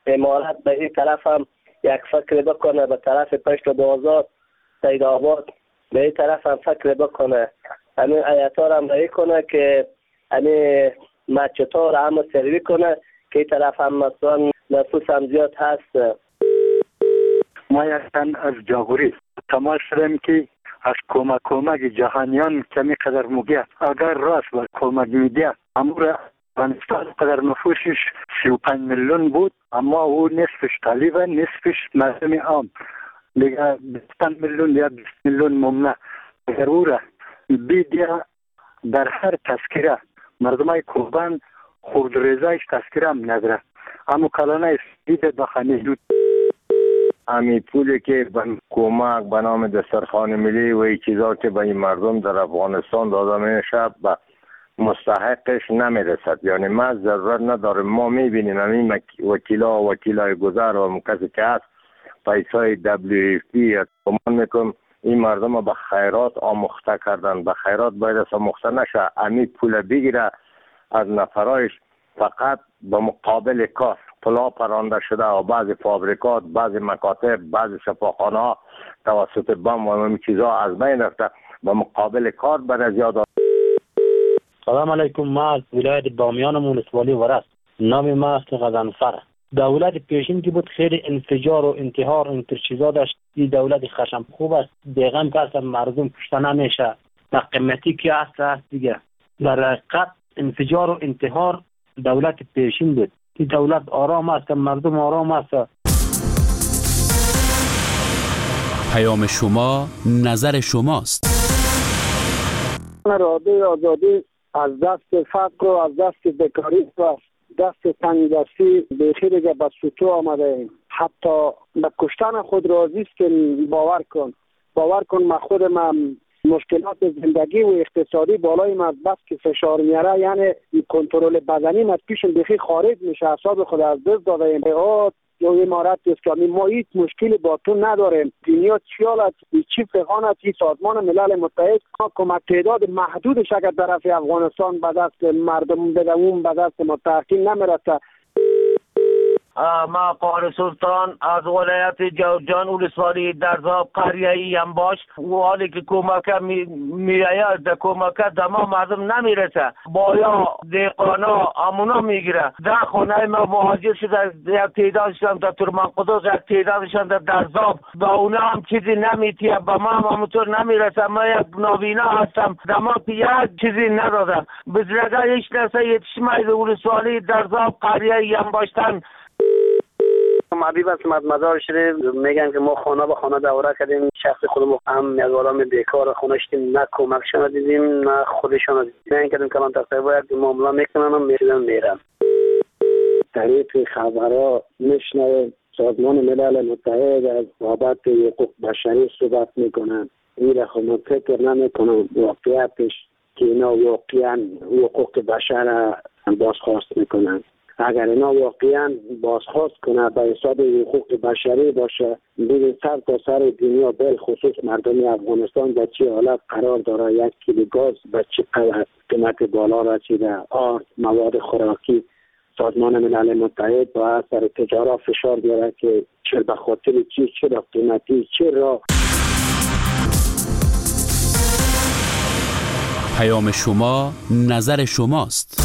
امارت به این طرف هم یک فکر بکنه، به طرف پشت بازار سید آباد به این طرف هم فکر بکنه، همین ایتا را هم رایی کنه که همین مسجدها را هم سروی کنه که این طرف هم مثلا نفوس هم زیاد هست. ما یکتن از جاغوری تماس شدیم که از کمک جهانیان کمی قدر مگه اگر راست و کمک میده امور افغانستان قدر نفوسش 35 میلیون بود، اما او نصفش طالبه نصفش مردم عام دیگه 20 میلیون یا 20 میلیون ممنع. اگر او را بیدیه در هر تذکره مردمای کوبان خود رضایش تذکره هم نداره، اما کلانه دیده بخانه دود امی پولی که کمک به نام دسترخوان ملی و این چیزا که به این مردم در افغانستان داده میشه به مستحقش نمیرسد. یعنی ما ضرورت نداریم، ما میبینیم همین وکیلای گذر و کسی که هست پیسای WFP کمان میکنم این مردم به خیرات آموخته کردن، به خیرات باید از آموخته نشه. امی پول بگیره از نفرایش فقط به مقابل کار پلا پرانده شده و بعضی فابریکات، بعضی مکاتب، بعضی شفاخانه ها توسط بم و همین چیزها از بین رفته، به مقابل کار بر زیاد. سلام علیکم، ما از ولایت بامیان مونسوالی ورس، نام ما است غضنفر. دولت پیشین که بود خیلی انفجار و انتحار و انترچیزا داشت. این دولت خشم خوب است، بیغم که مردم کشته نمیشه، در قیمتی که هست دیگه. در حقیقت انفجار و انتحار دولت پیشین بود. این دولت آرام است، مردم آرام است. پیام شما نظر شماست. اراده آزادی از دست فقر و از دست بیکاری و دست تنگدستی بخیر که به سطوح آمده ایم. حتی به کشتن خود راضی است که باور کن من خودم مشکلات زندگی و اقتصادی بالای من بس که فشار میاره، یعنی کنترل بدنی من پیشم بخیر خارج میشه، اعصاب خود از دست داده ایم. یا امارت اسلامی ما هیچ مشکلی با تو نداریم. دنیا چیالت چی فقانت این سازمان ملل متحد کمک تعداد محدودش اگر طرف افغانستان به دست مردم بده اون به دست متحقین نمیرسه. ما قار سلطان از ولایت جوزجان ولسوالی درزاب قریه انباش و حالی که کمک میآید در کمک دما مردم نمیرسه، بایا دیقانا امونا میگیره. در خانه ما مهاجر شده، یک تعدادشان در ترمان قدس، یک تعدادشان در درزاب، با اونا هم چیزی نمیتیه، با ما هم همونطور نمیرسه. ما یک نابینا هستم، دما یک چیزی ندادم بزرگه هیچ نسه یتشمه ولسوالی درزاب قریه انباشتن. حبیب است مدار شده، میگن که ما خانه به خانه دوره کردیم، شخص خودمون هم یک آدم بیکار خونه شدیم، نه کمکشان دیدیم نه خودشان دیدیم. نه کردیم کلان تقریبا یک معامله میکنن و میرن. طریق خبرها میشنویم سازمان ملل متحد از بابت حقوق بشری صحبت میکنن. این را خود فکر نمیکنم واقعیتش که اینا واقعا حقوق بشر بازخواست میکنن. اگر اینا واقعا بازخواست کنه به حساب حقوق بشری باشه، ببین سر تا سر دنیا بل خصوص مردم افغانستان در چه حالت قرار داره، یک کیلو گاز به چه قیمت بالا رسیده، آرد مواد خوراکی. سازمان ملل متحد با اثر تجارت فشار بیاره که چه به خاطر چرا قیمتی چرا. پیام شما نظر شماست.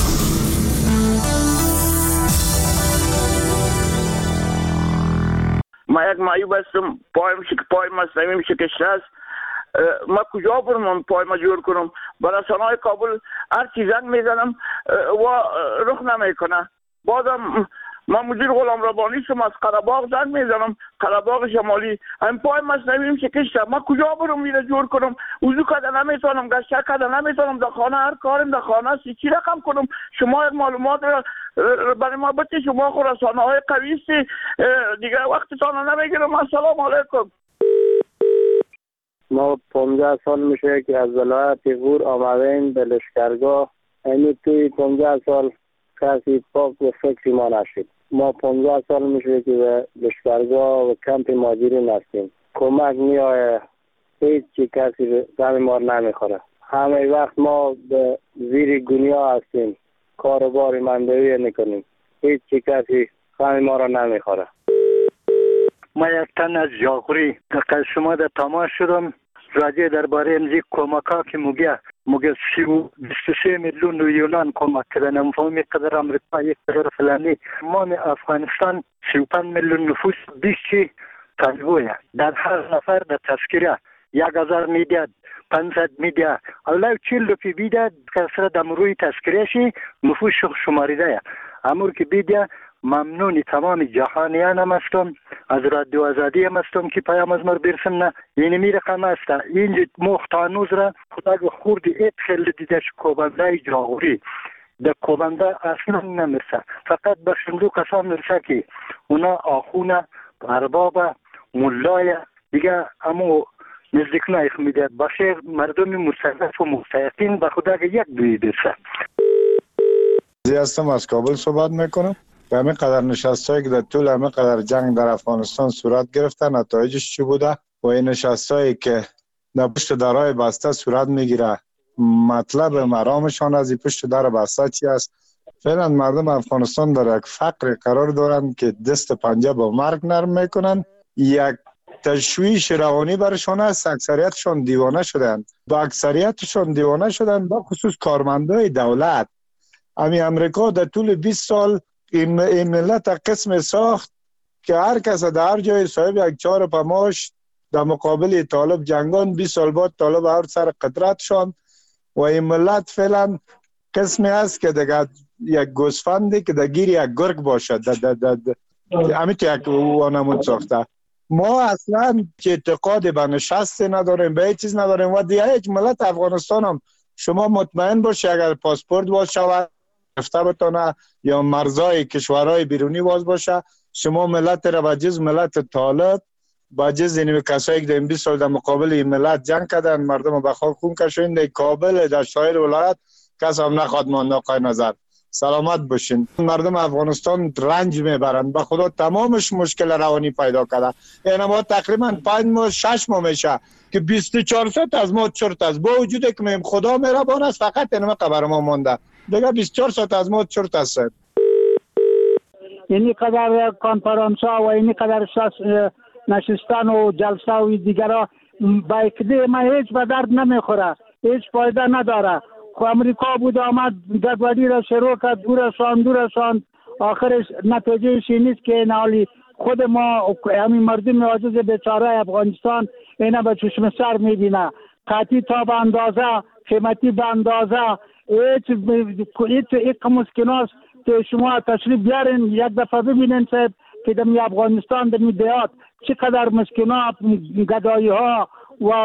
ما یک معیوب هستم، پای مصنوعی شکسته است. ما کجا برم پای ما جور کنم؟ به رسانه‌های کابل هر چی زنگ میزنم و رخ نمیکنه. بازم من مدیر غلام ربانی شم، از قره‌باغ زنگ میزنم، قره‌باغ شمالی، هم پای مصنوعیم شکسته. من کجا برم میره جور کنم؟ وضو کردن نمیتونم، گشت کردن نمیتونم، در خانه هر کارم در خانه است. چی رقم کنم؟ شما یک معلومات برای ما بده. شما خود رسانه‌های قوی هستی، دیگه وقتتان نمیگیرم. السلام علیکم. ما 15 سال میشه که از ولایت غور آمدیم به لشکرگاه. یعنی توی 15 سال کسی پاک و فکری ما نشد. ما 15 سال میشه که به لشکرگاه و کمپ مهاجرین هستیم. کمک میآید، هیچ چی کسی دم ما نمیخوره. همه وقت ما به زیر دنیا هستیم، کاروبار مندوی نکنیم، هیچ چی کسی فهم ما را نمیخوره. ما یک تن از جاغوری از شما در تماس شدم راجع درباره امزی کمک ها که میگه 23 میلیون یونان کمک کردن. نمیفهمم قدر امریکا یک قدر فلانی. ما افغانستان 35 میلیون نفوس 20 طالبویه. در هر نفر در تذکره 1000 میده 500 میده اولا 40 روپی بیده کسر دم روی تذکرهشی نفوس شماریده. امور که بیده ممنونی تمام جهانیان هم هستم، از رادیو آزادی هم هستم که پیام از مر برسم نه. یعنی می رقم هسته اینجا مختانوز را خدا خوردی ایت خیلی دیدش کوبنده جاغوری در کوبنده اصلا نمیرسه، فقط به صندوق کسان میرسه که اونا آخونه ارباب ملای دیگه امو نزدیک نایخ میده باشه. مردم مستضعف و مستحقین به خدا یک دوی برسه. هستم از کابل صحبت میکنم. همه قدر نشستایی که در طول همه قدر جنگ در افغانستان صورت گرفته نتایجش چی بوده و این نشستایی که در پشت درهای بسته صورت میگیره مطلب مرامشان از این پشت در بسته چی است؟ فعلا مردم افغانستان در یک فقر قرار دارند که دست پنجه با مرگ نرم میکنن. یک تشویش روانی برشان است. اکثریتشان دیوانه شدند. با اکثریتشان دیوانه شدند با خصوص کارمندای دولت. امی امریکا در طول 20 سال این ملت قسم ساخت که هر کس در هر جای صاحب یک 4 پماش در مقابل طالب جنگان. 20 سال بعد طالب هر سر قدرت شان و این ملت فعلا قسمی است که دیگه یک گوسفندی که در گیر یک گرگ باشد امیت یک وانمود ساخته. ما اصلا که اعتقاد به نشست نداریم، به هیچ چیز نداریم و دیگه هیچ ملت افغانستان هم شما مطمئن باشی اگر پاسپورت باز شود گرفته بتانه یا مرزای کشورهای بیرونی باز باشه، شما ملت را به جز ملت طالب با جز این کسایی که در 20 سال در مقابل این ملت جنگ کردن مردم به خاک خون کشیدن در کابل در سایر ولایت کس هم نخواد مانده. آقای نظر سلامت باشین. مردم افغانستان رنج میبرند به خدا تمامش مشکل روانی پیدا کرده. یعنی ما تقریبا 5 ماه 6 ماه میشه که 2400 از ما چرت است با وجودی که میم خدا مهربان است فقط اینم خبر ما مونده دیگه 2400 از ما چرت است. اینی قدر کنفرانس ها و اینی قدر نشستن و جلسه و دیگرها با اکده ما هیچ به درد نمیخوره، هیچ فایده نداره. خو امریکا بود آمد گدوادی را شروع کرد دورشان آخرش نتیجهش نیست که نالی خود ما همین مردم عاجز بیچاره افغانستان اینا به چشم سر میبینه. قطعی تا به اندازه قیمتی به اندازه هیچ مسکناست که شما تشریف بیارین یک دفعه ببینین صاحب که در افغانستان در دیات چقدر مسکنات گدایی ها و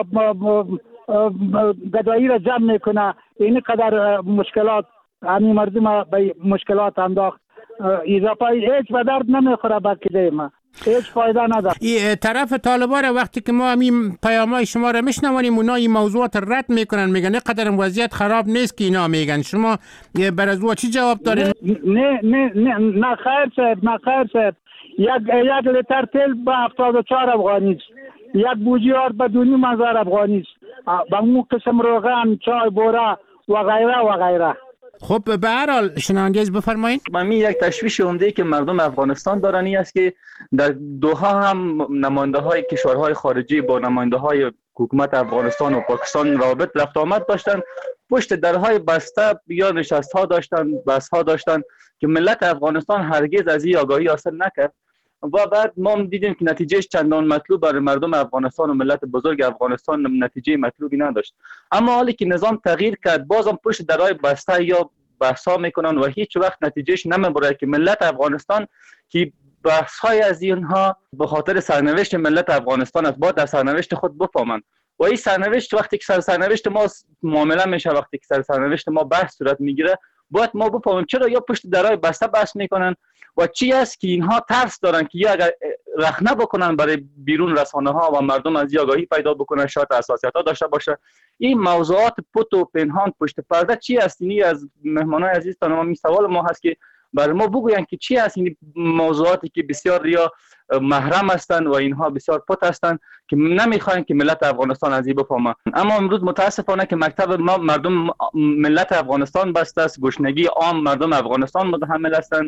گدایی را جمع میکنه. این قدر مشکلات همین مردم به مشکلات انداخت. اضافه هیچ به درد نمیخوره بکیده ما هیچ فایده نداره. این طرف طالبان وقتی که ما همین پیامای شما را میشنوانیم اونا این موضوعات رد میکنن میگن نه قدر وضعیت خراب نیست که اینا میگن. شما بر از چی جواب دارین؟ نه خیر صاحب یک لیتر تیل به 74 افغانی است. یک بوجی آرد به 2,500 افغانی است. به اون قسم روغن چای بوره و غیره. خب به هر حال شنوندگان بفرمایید. من یک تشویش عمده که مردم افغانستان دارن این است که در دوحه هم نماینده های کشورهای خارجی با نماینده های حکومت افغانستان و پاکستان رابط رفت آمد داشتن، پشت درهای بسته یا نشست ها داشتن، بحث ها داشتن که ملت افغانستان هرگز از این آگاهی حاصل نکرد و بعد ما دیدیم که نتیجهش چندان مطلوب برای مردم افغانستان و ملت بزرگ افغانستان نتیجه مطلوبی نداشت. اما حالی که نظام تغییر کرد بازم پشت درهای بسته یا بحثا میکنن و هیچ وقت نتیجهش نمیبره که ملت افغانستان که بحث‌های از اینها به خاطر سرنوشت ملت افغانستان است باید در سرنوشت خود بفهمند و این سرنوشت وقتی که سرنوشت ما معامله میشه، وقتی که سرنوشت ما بحث صورت میگیره باید ما بفهمیم چرا یا پشت درهای بسته بحث میکنن و چی است که اینها ترس دارن که یا اگر رخنه بکنن برای بیرون رسانه ها و مردم از آگاهی پیدا بکنن شاید حساسیت ها داشته باشه. این موضوعات پت و پنهان پشت پرده چی است؟ اینی از مهمانای عزیز تا ما سوال ما هست که برای ما بگوین که چی است این موضوعاتی که بسیار یا محرم هستند و اینها بسیار پت هستند که نمیخواین که ملت افغانستان از این بفهمه. اما امروز متاسفانه که مکتب ما مردم ملت افغانستان بسته است، گشنگی عام مردم افغانستان متحمل هستند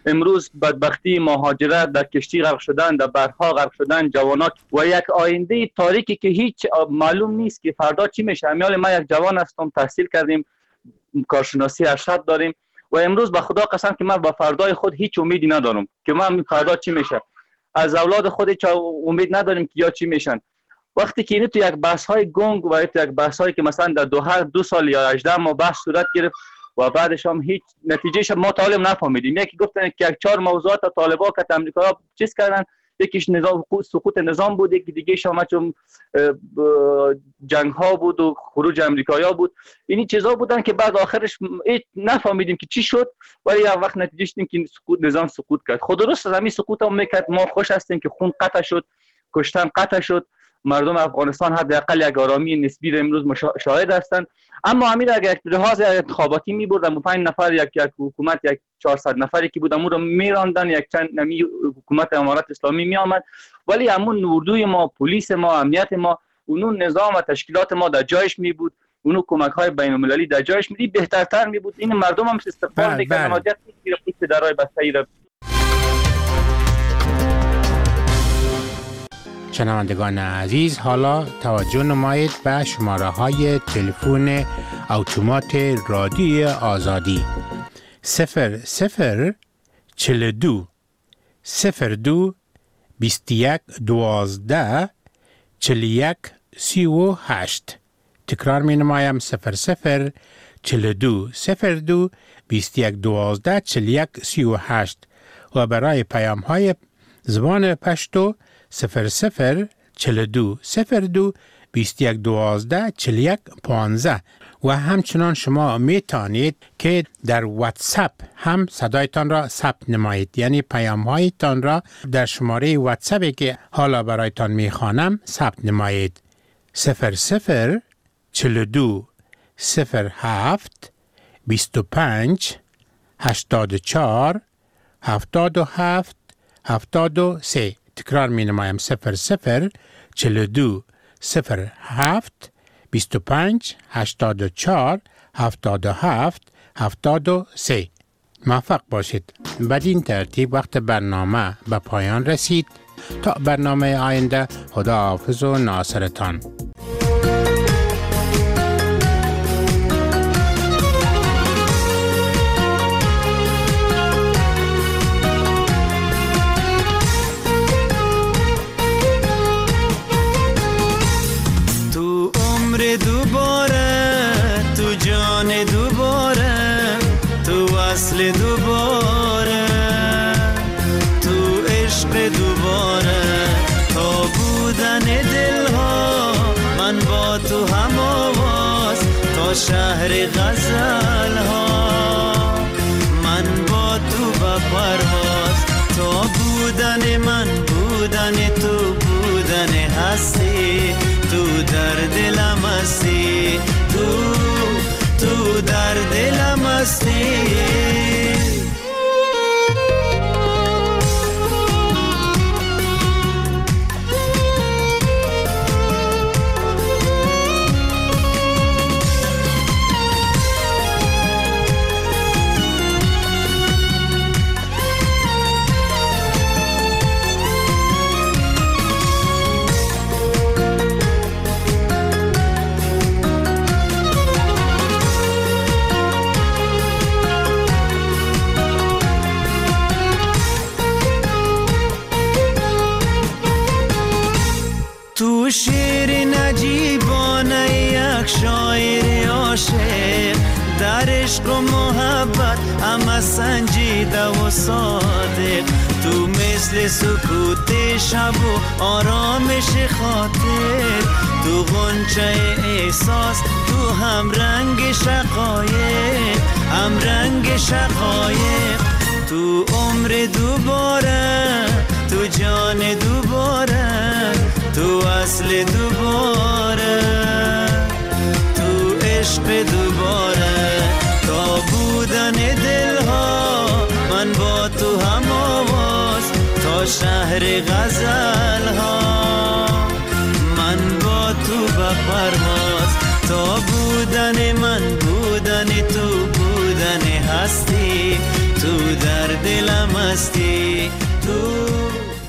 امروز بدبختی، مهاجرت، در کشتی غرق شدن، در بحرها غرق شدن جوانات و یک آینده تاریکی که هیچ معلوم نیست که فردا چی میشه. امیال ما یک جوان هستم، تحصیل کردیم، کارشناسی ارشد داریم و امروز به خدا قسم که من با فردای خود هیچ امیدی ندارم که من فردا چی میشه. از اولاد خود هیچ امید نداریم که یا چی میشن. وقتی که اینو تو یک بحث های گنگ و تو یک بحث هایی که مثلا در 2 سال یا 18 ماه بحث صورت گرفت و بعدش هم هیچ نتیجهش ما طالب نفهمیدیم. یکی گفتن که 4 موضوعات طالبا که امریکا چیز کردن، یکیش نظام سقوط نظام بود، یکی دیگه شامچون جنگ ها بود و خروج امریکایی‌ها بود. اینی چیزا بودن که بعد آخرش نفهمیدیم که چی شد، ولی یک وقت نتیجهش این که نظام سقوط کرد. خود درست همین سقوط هم میکرد. ما خوش هستیم که خون قطع شد، کشتن قطع شد، مردم افغانستان حداقل یک آرامی نسبی را امروز شاهد هستند. اما همین اگر یک لحاظ انتخاباتی می‌بردن 5 نفر یک حکومت 400 نفری که بود امون رو میراندن، یک چند نمی حکومت امارات اسلامی میآمد، ولی همون اردوی ما، پلیس ما، امنیت ما، اون نظام و تشکیلات ما در جایش می بود، اون کمک‌های بین‌المللی در جایش می بود، بهترتر می بود. این مردم هم استقبال می‌کردن، حاجت نیست که پدرای بسته‌ای را. شنوندگان عزیز، حالا توجه نمایید به شماره های تلفن اتومات رادیو آزادی 00 42 02 21 12 41 38. تکرار می نمایم 00 42 02 21 12 41 38 و برای پیام های زبان پشتو 00 42 02 21 12 41 15 و همچنان شما می توانید که در واتساپ هم صدایتان را ثبت نمایید، یعنی پیام هایتان را در شماره واتساپی که حالا برایتان می خوانم ثبت نمایید 00 42 07 25 84 77 73. تکرار می نمایم 00 42 07 25 84 77 73. موفق باشید. بدین ترتیب وقت برنامه به پایان رسید. تا برنامه آینده، خداحافظ و ناصرتان. دوباره تو عشق دوباره تا بودن دلها من با تو هم آواز تا شهر غزل ها من با تو با پرواز تا بودن من بودن تو بودن هستی تو در دلم هستی تو در دلم هستی تو شعر نجیبانه یک شاعر عاشق در عشق و محبت همه سنجیده و صادق تو مثل سکوت شب و آرامش خاطر تو غنچه احساس تو هم رنگ شقایق هم رنگ شقایق تو عمر دوباره تو جان دوباره تو اصل دوباره تو عشق دوباره تا بودن دلها من با تو هم آواز تا شهر غزل ها من با تو به پرواز تا بودن من بودن تو بودن هستی تو در دلم هستی تو